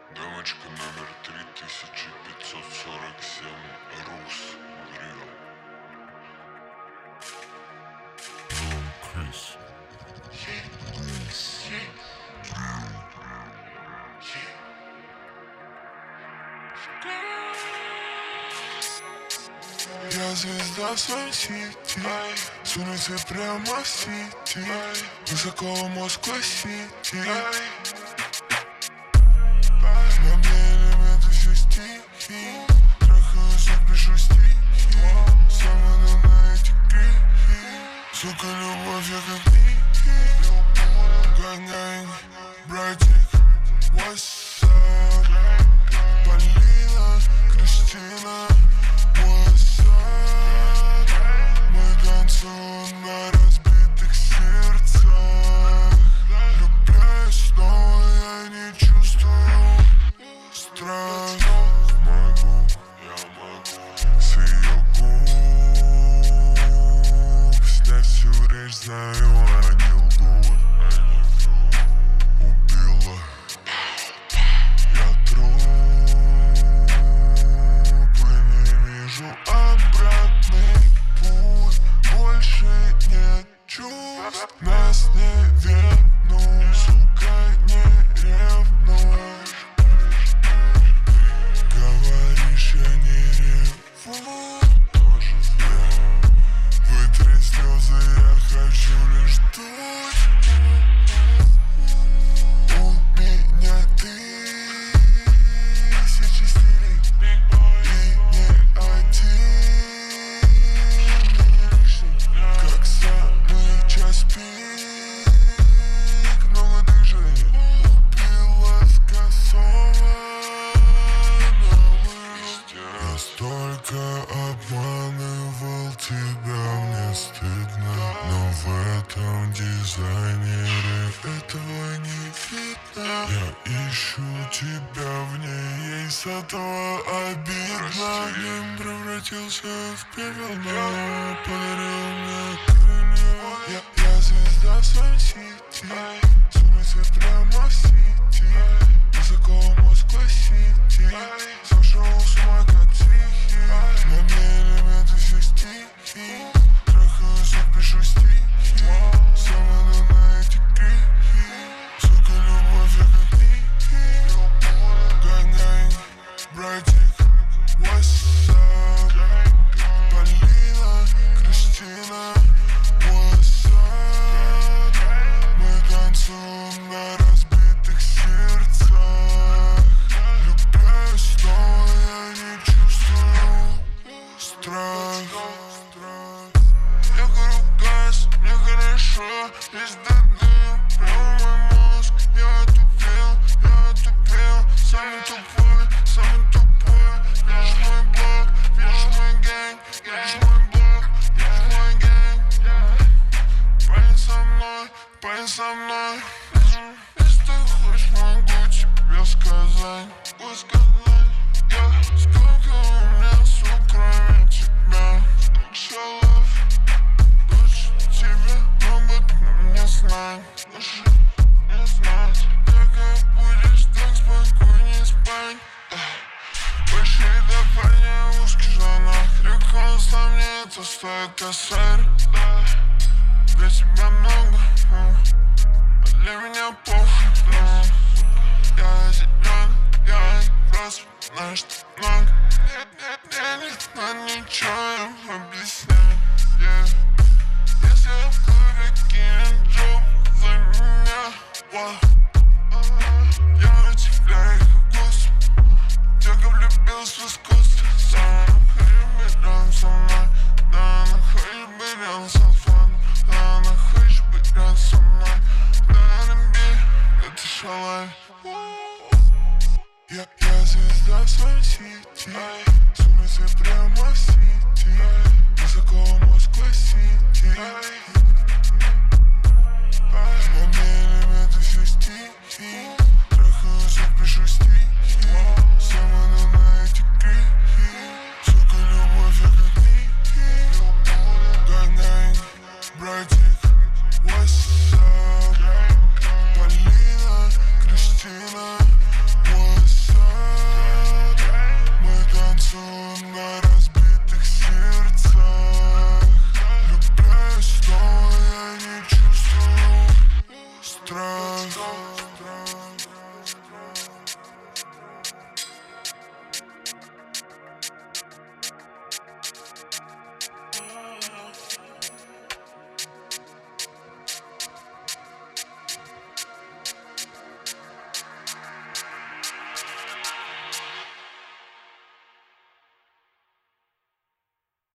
Дамочка номер 3547 Рус Грил. Крис. Я звезда в своей сети, с улицы прямо в сети, высоко Москва-Сити. На мне элементы все стихи, трахаюсь, пишу стихи, сам иду на эти грехи. Сука, любовь, я как Ники. Gang, братик, what's up? Полина, Кристина, what's up? Мы танцуем на разбитых сердцах. Влюбляюсь снова, я не чувствую страх. Могу, я могу с ее губ снять всю речь, знаю, они лгут. Убила, я труп, и не вижу обратный путь. Больше нет чувств, нас не вернут, сука, не ревнуй. Говоришь, я не реву, тоже зря. Вытри слезы, я хочу лишь дуть. У меня тысячи стилей, и не один не лишний. Как самый час пик, много движений. Убила с косого на вылет. Я столько обманывал тебя, мне стыдно, но в этом дизайнере этого не видно. Я ищу тебя в ней, ей с этого обидно. Дым превратился в пепел, но подарил мне крылья. Я звезда в своей сети, с улицы прямо в сети, высоко Москва-Сити. Сошел с ума как психи, на мне элементы все стихи, трахаюсь, пишу стихи, сам иду на эти грехи. Сука, любовь, я как Ники. Gang, братик, what's up? Полина, Кристина, what's up? Мы танцуем на разбитых сердцах. Влюбляюсь снова, я не чувствую страх. Я горю газ, мне хорошо, весь дым, прямо мой мозг. Я отупел, самый тупой, самый тупой. Видишь мой блог, видишь мой гэнг, видишь мой блог, видишь мой гэнг. Пой со мной, если ты хочешь, могу тебе сказать. Я сколько у меня, сука, кроме тебя. Лучше тебе, но об этом не знать. Лучше не знать, как будешь так спокойнее спать. Большие до парня в узких штанах, рюкнулся мне, это стоит косарь. Для тебя много, а для меня похуй. Я зелён, я просто знаешь, что много. Нет, ничего им объяснять. Если я в клубе кинь джоб за меня, я удивляю их вкус. Тёлка влюбилась в искусство. Да, хочешь быть рядом со мной, да, она хочет быть рядом со мной, да, она хочет быть рядом со мной, да, R&B, это шалай. Я звезда в своей сети, с улицы прямо в сети, высоко Москва-Сити. На мне элементы все стихи.